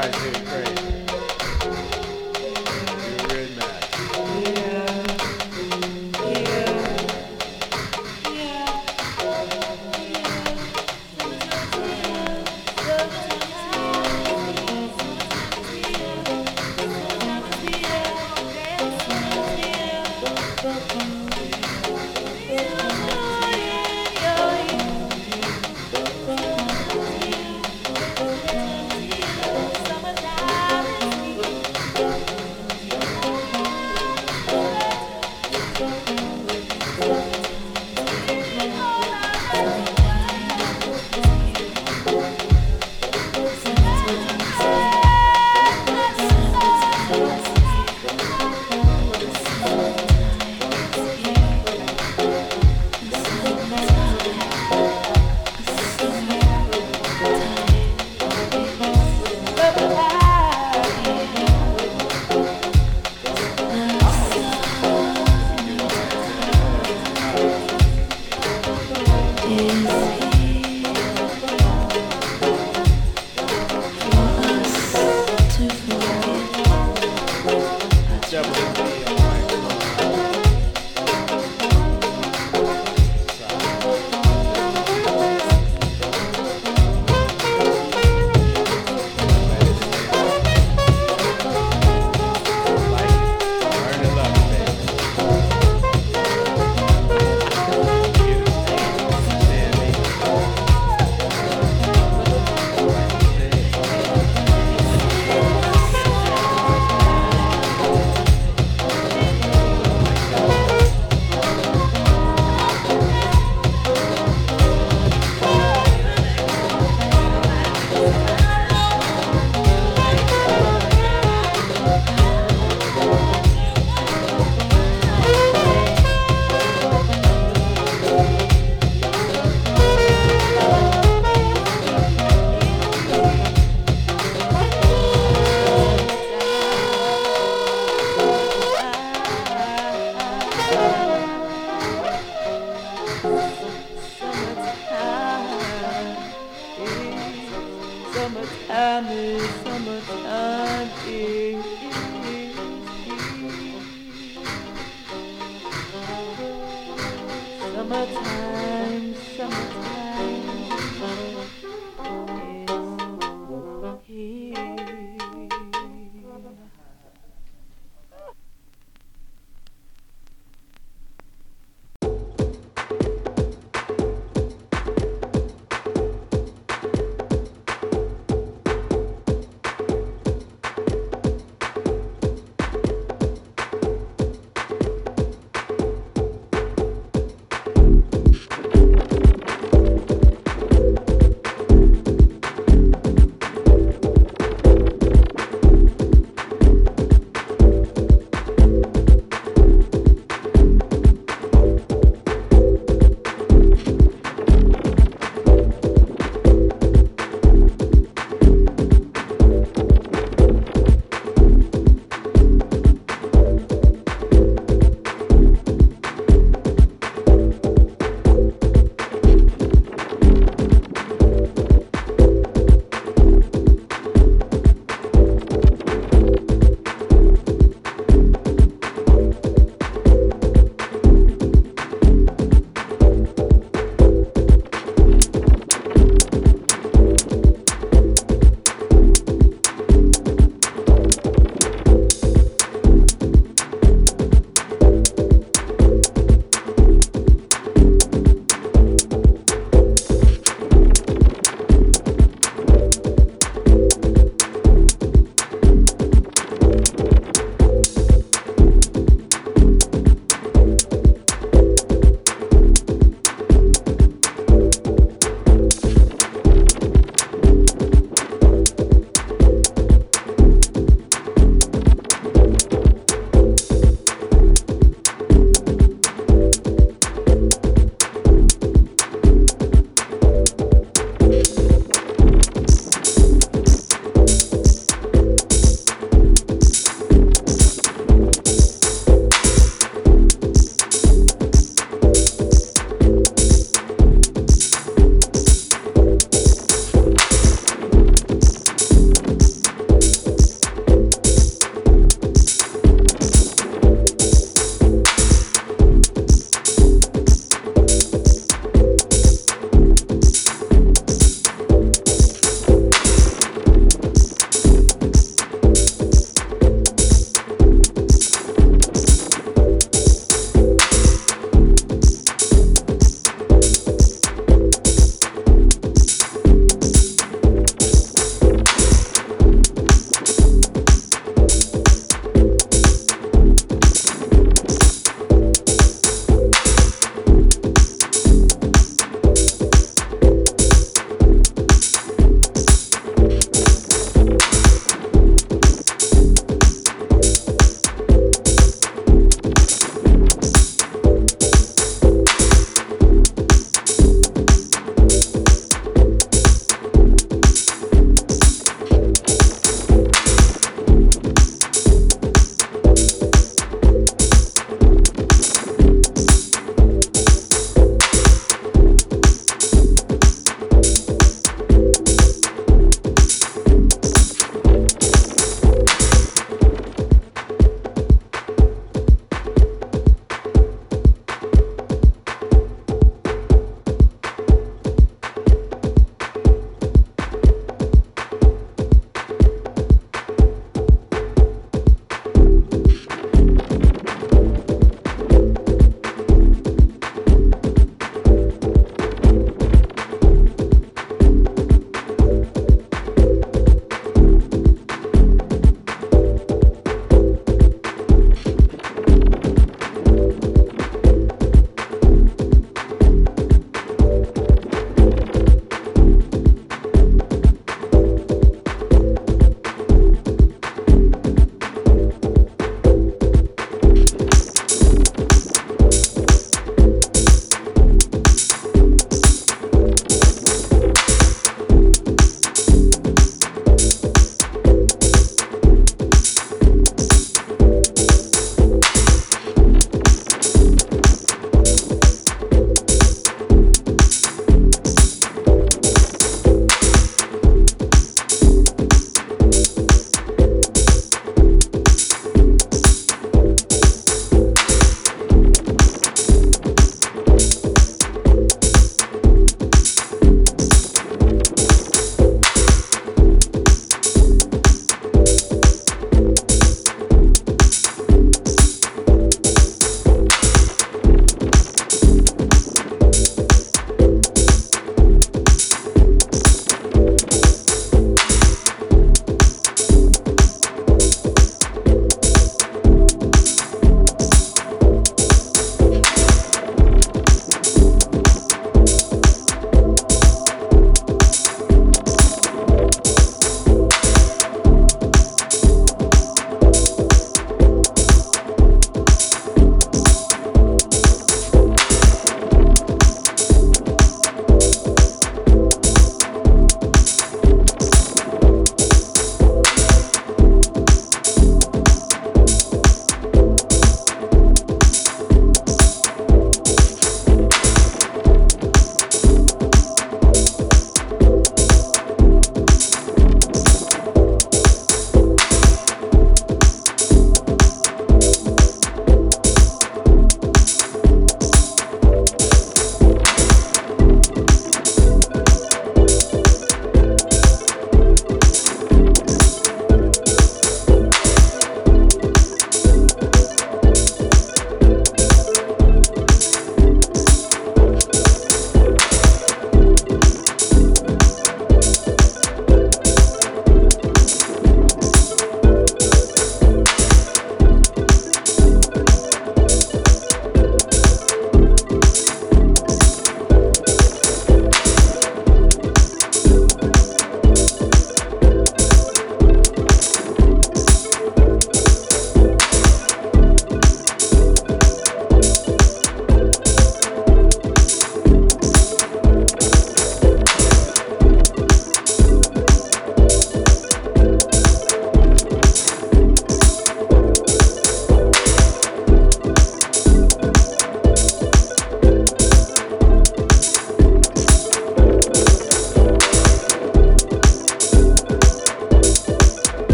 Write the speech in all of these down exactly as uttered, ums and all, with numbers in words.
Everybody's doing great. You're really mad.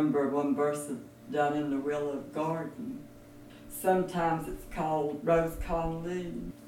remember one verse down in the Willow Garden. Sometimes it's called Rose Conley.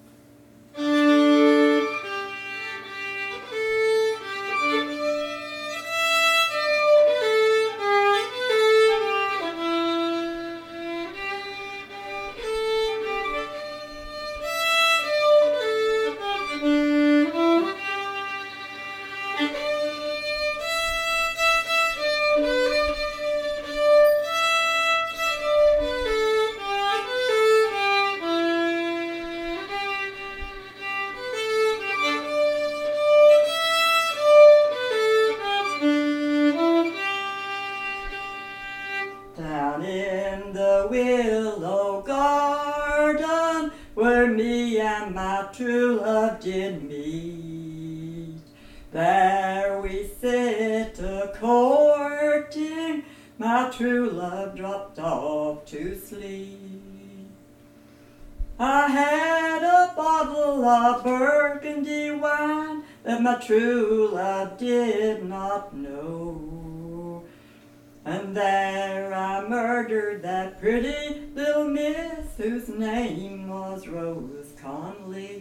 Down in the Willow Garden, where me and my true love did meet, there we sit a-courting, my true love dropped off to sleep. I had a bottle of Burgundy wine that my true love did not know, and there I murdered that pretty little miss whose name was Rose Conley.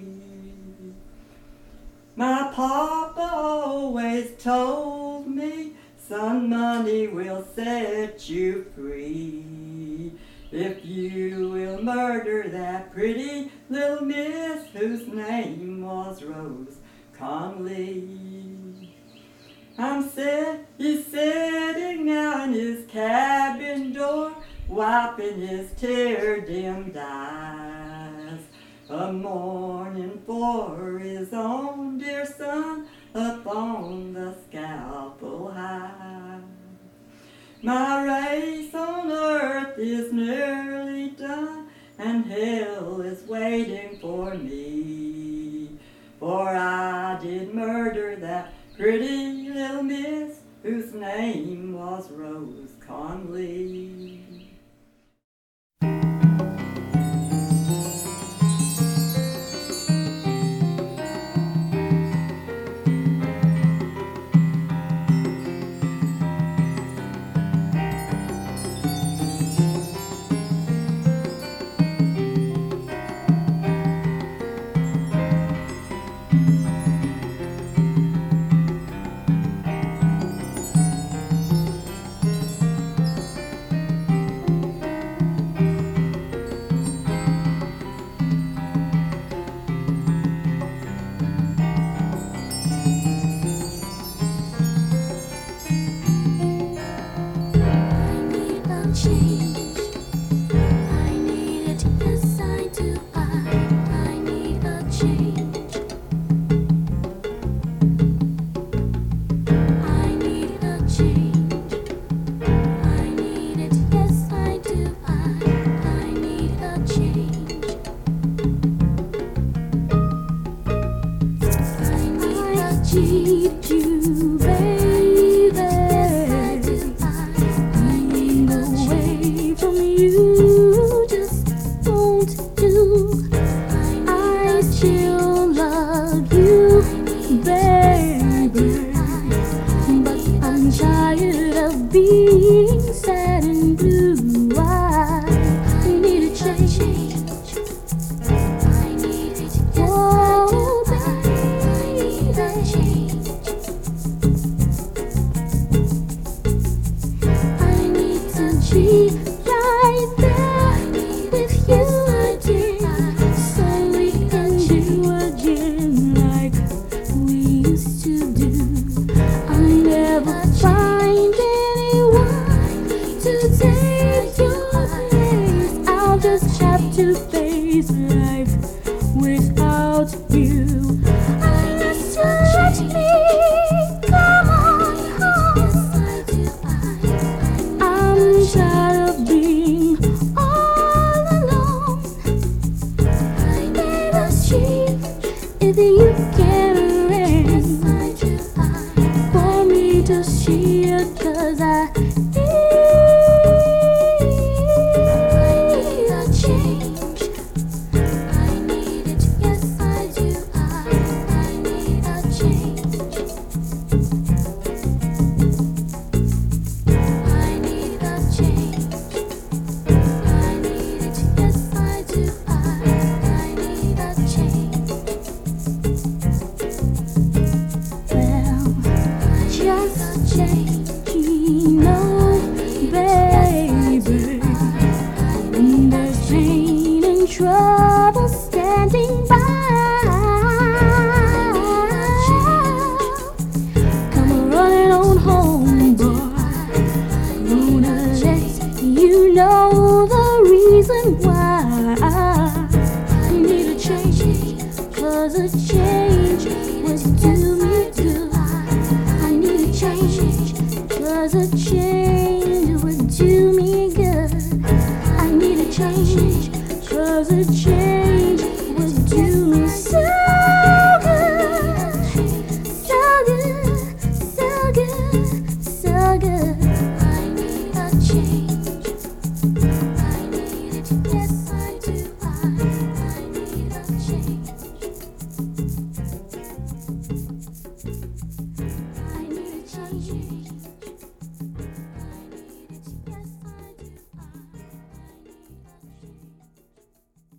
My papa always told me, son, money will set you free if you will murder that pretty little miss whose name was Rose Conley. I'm sit, he's sitting now in his cabin door, wiping his tear-dimmed eyes, a-mourning for his own dear son up on the scalpel high. My race on earth is nearly done, and hell is waiting for me, for I did murder that pretty little miss whose name was Rose Conley. Need you, baby. Running away from you just won't do. I still love you, baby, but I'm tired of being sad and blue. I need a change. Be right there with you again, so we can do again like we used to do. I'll never find anyone to take your place. I'll just have to face life without you. I miss you, let me come on home. I'm tired of being all alone. Baby, she, if you can arrange for me to see it, 'cause I need a change. I need it, yes I do. I, I need a change. I need a change would do me good. I need a change, cause a change would do me good. I need a change, cause a change would do me so good. So good, so good, so good. I need a change. I need it, yes I do. I, I need a change. I need a change. I need it, yes I do. I, I need a change.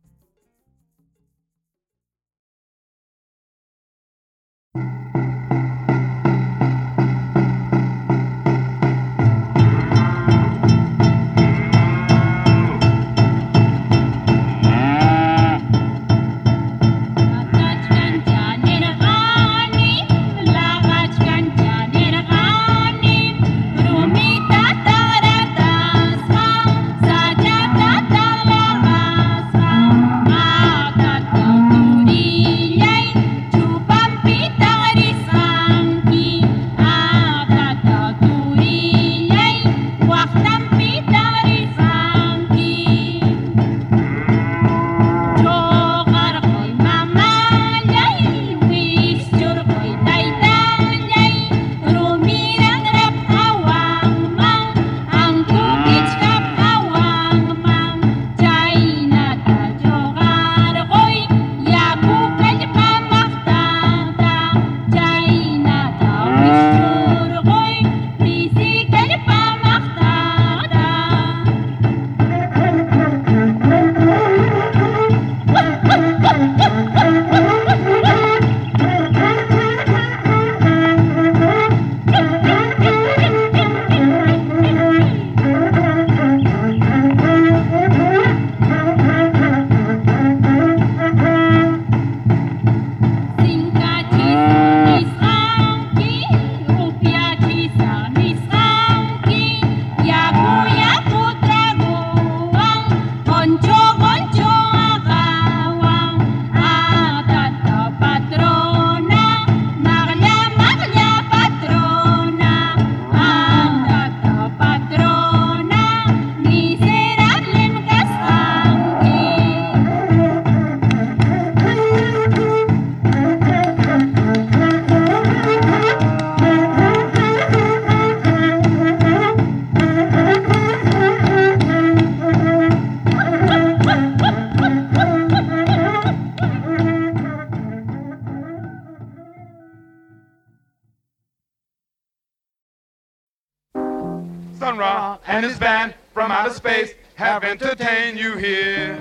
Sun Ra and his band from outer space have entertained you here.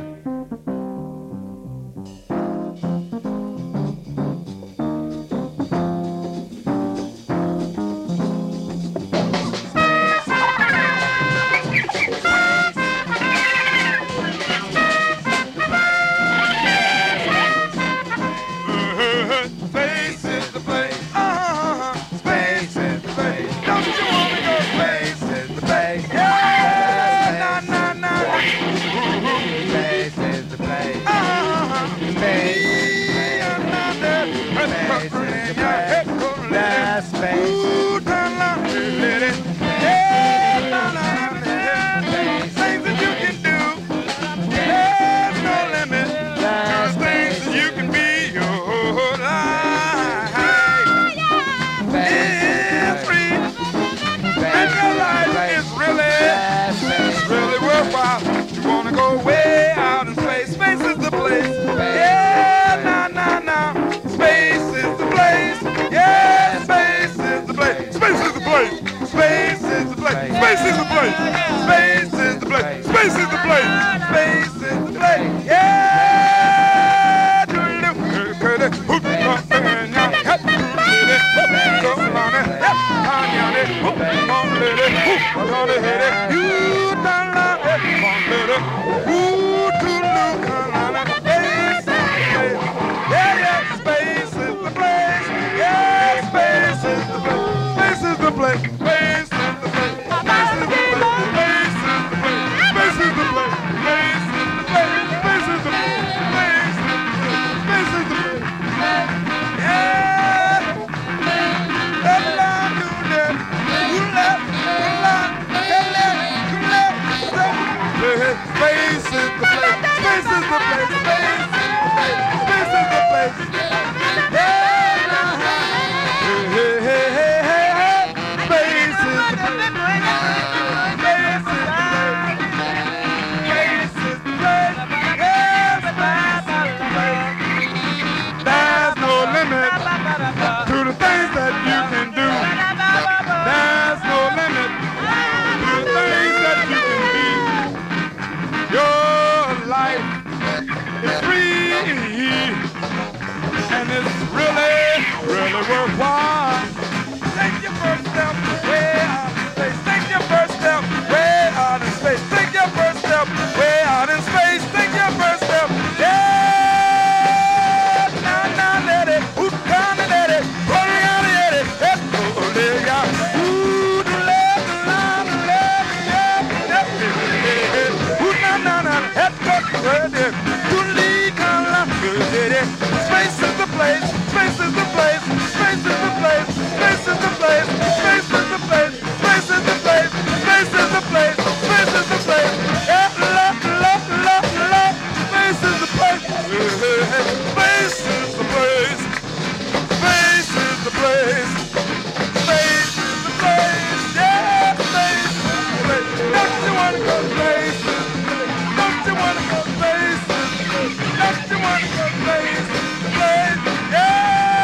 Space is the place. Uh-huh. Space is the place. Don't you wanna go? Space is the place. Yeah, na na na. Space Space is the place. Space is the place. Space is the place. Space is the place. Hey, hey, hey, hey, hey, hey. Space is the place. Space is the place. Space is the place. Yes, space is the place. There's no limit to the things that you can do. There's no limit to the things that you can be. Your life is free, and it's really, really worthwhile. Take your first step way out in space. Take your first step way out in space. Take your first step way out in space. Take your first step. Yeah, now, now, let it. Ooh, down, let it. Oh, yeah, let it. Let's go, yeah. Ooh, the left, the line, the left, yeah, yeah, yeah. Ooh, now, now, now, let's go, yeah. To lead, now, yeah. Space is the place. Space is the place. Space is the place. Space is the place. Space is the place. Space is the place. Space is the place. Space is the place. Yeah, la, la, la, la. Space is the place. Space is the place. Space is the place. Space is the place. Yeah, space is the place. Don't you wanna go space? Don't you wanna go space? Don't you wanna go space? Space, yeah.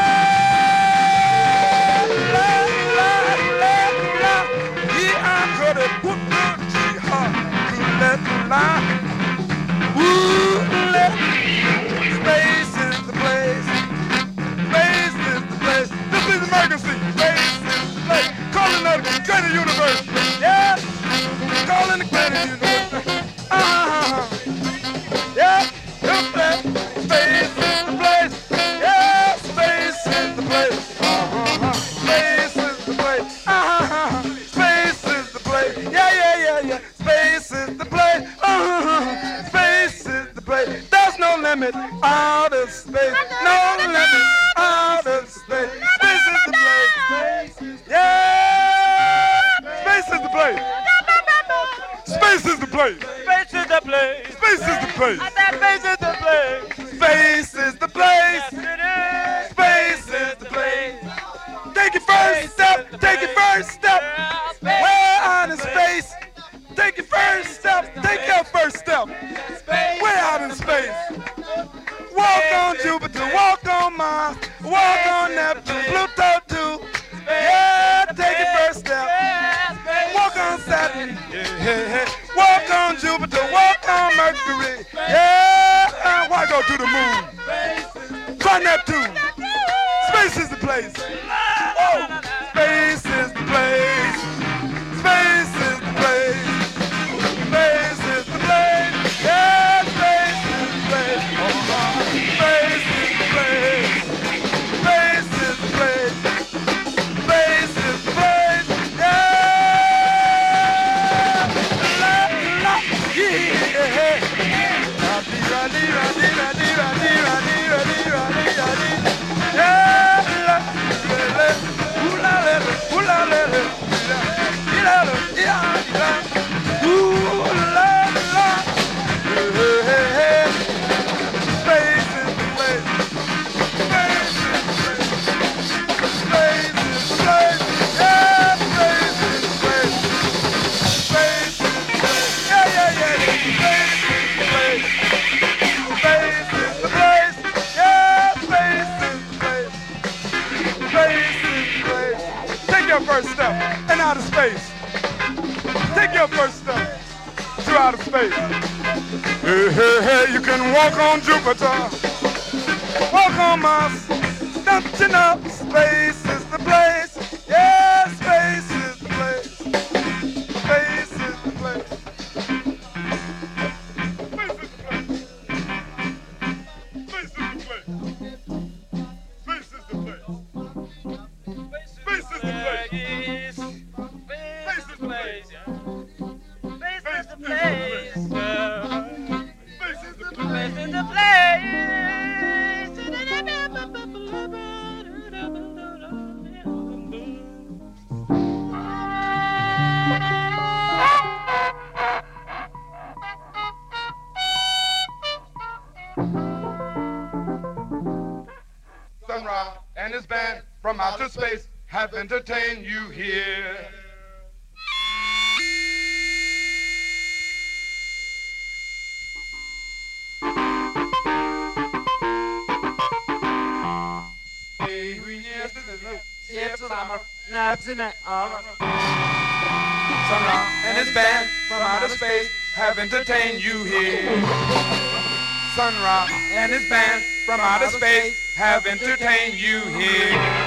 La, la, la, la. Yeah, I could have put the jihad to let the lie. Ooh, let. Space is the place. Space is the place. This is emergency. Space is the place. Calling the greater universe. Yeah. Calling the greater universe. Uh-huh. Yeah. Look that. Space is the place. Yeah. Space is the place. Uh-huh. Space is the place. Uh-huh. Space is the place. Yeah, yeah, yeah, yeah. Space is the place. Uh-huh. Space is the place. There's no limit out of space. No limit out of space. Space is the place. Yeah. Space is the place. Space is the place. Space is the place. Space is the place. I said space is the place. Space is the place. Yes, it is. Space is the place. Take your first step. Take your first step. Way out in space. Take your first step. Take your first step. Way out in space. Walk on Jupiter. Walk on Mars. Walk on Neptune. Pluto too. Yeah, take your first step. Walk on Saturn. Yeah, yeah, yeah. Walk on Jupiter. Walk on Mercury. Yeah. Why go to the moon? Try Neptune. Space is the place. Whoa. Space is the place. Space is the place. Space is the place. Yeah, space is the place. Space is the place. Space is the place. Space is the place. Yeah. La, la, yeah. Radi, radi, radi, radi, radi, radi, radi, radi, radi. Yeah. La, la, la. Ooh la la, ooh la la, ooh la la, yeah, yeah. Ooh la la. Hey, hey, hey, hey. Space is the place. Space is the place. Space is the place. Yeah, space is the place. Space is the place. Yeah, yeah, yeah. Space is the place. Space is the place. Yeah, space is the place. Space is the place. Take your first step in outer space. Take your first step to outer space. Hey, hey, hey, you can walk on Jupiter, walk on Mars. Don't you know space is the place? Yeah, space is the place. Space is the place. Space is the place. Space is the place. Space is the place. Space is the place. Space is the place. Space is the place. Space is the place. Space is the place. Space is the place. from outer space have entertained you here. Hey, who yes, yes, I'm naps in that Sun Ra and his band from outer space have entertained you here. Sun Ra and his band from outer space have entertained you here.